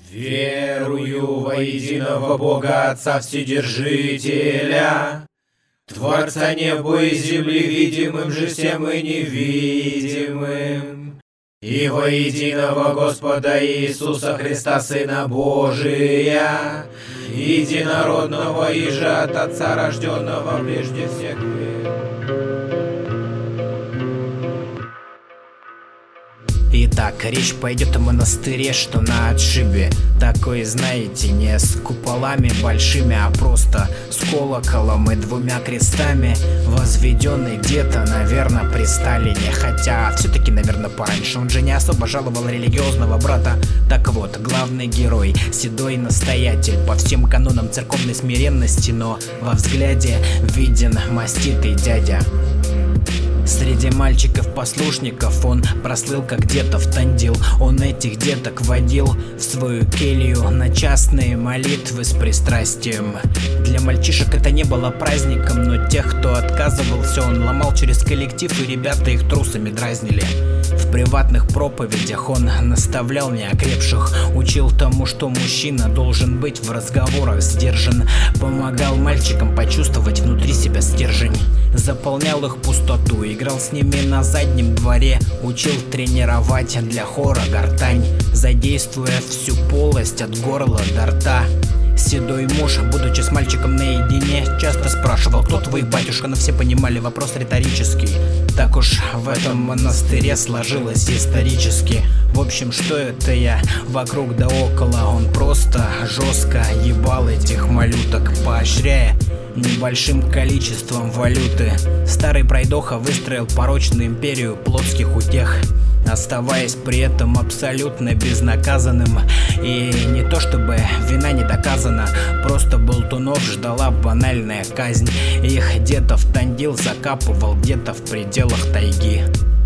Верую во единого Бога Отца Вседержителя, Творца неба и земли, видимым же всем и невидимым, и во единого Господа Иисуса Христа, Сына Божия, единородного и же от Отца рожденного прежде всех век. Итак, речь пойдет о монастыре, что на отшибе. Такой, знаете, не с куполами большими, а просто с колоколом и двумя крестами, возведенный где-то, наверное, при Сталине. Хотя все-таки, наверное, пораньше. Он же не особо жаловал религиозного брата. Так вот, главный герой, седой настоятель, по всем канонам церковной смиренности, но во взгляде виден маститый дядя. Среди мальчиков-послушников он прослыл как детов тандил. Он этих деток водил в свою келью на частные молитвы с пристрастием. Для мальчишек это не было праздником, но тех, кто отказывался, он ломал через коллектив, и ребята их трусами дразнили. В приватных проповедях он наставлял неокрепших, учил тому, что мужчина должен быть в разговорах сдержан, помогал мальчикам почувствовать внутри себя стержень, заполнял их пустоту, играл с ними на заднем дворе, учил тренировать для хора гортань, задействуя всю полость от горла до рта. Седой муж, будучи с мальчиком наедине, часто спрашивал: кто твой батюшка, но все понимали, вопрос риторический. Так уж в этом монастыре сложилось исторически. В общем, что это я вокруг да около? Он просто жестко ебал этих малюток, поощряя небольшим количеством валюты. Старый пройдоха выстроил порочную империю плотских утех, оставаясь при этом абсолютно безнаказанным. И не то чтобы вина не доказана, просто болтунов ждала банальная казнь. Их детов тандил закапывал где-то в пределах тайги.